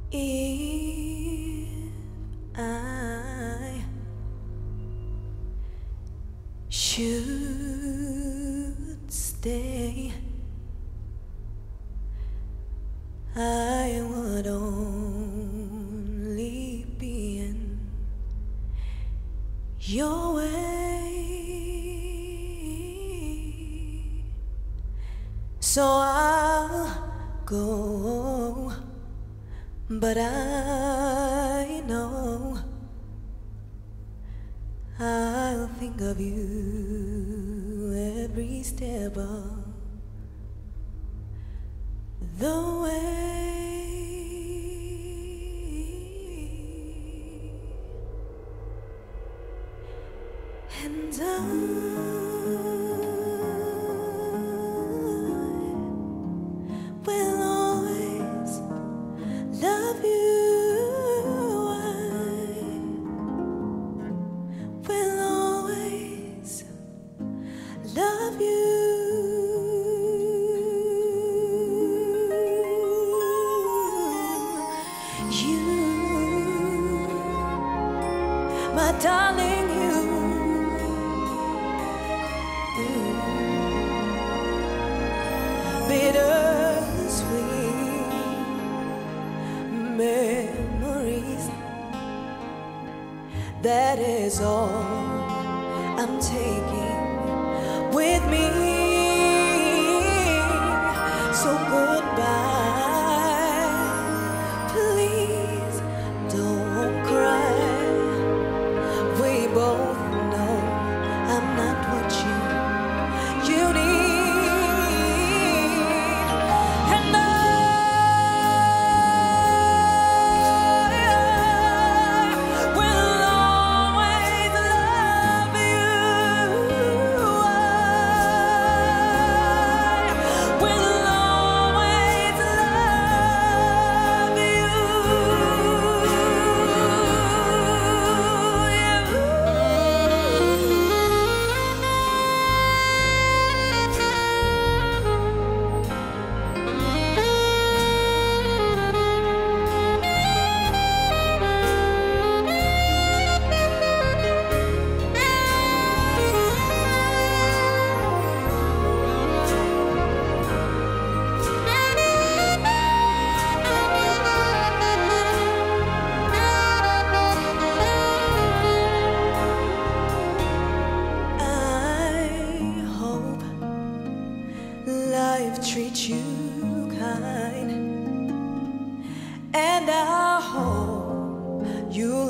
If I should stay, I would only be in your way. So I'll go, but I know I'll think of you every step of the way. And I will always love you. Love you. You, my darling, you. Bittersweet memories, that is all I'm taking with me. So goodbye, please don't cry. We both know I'm not what you need. And I will always love you. Life treats you kind, and I hope you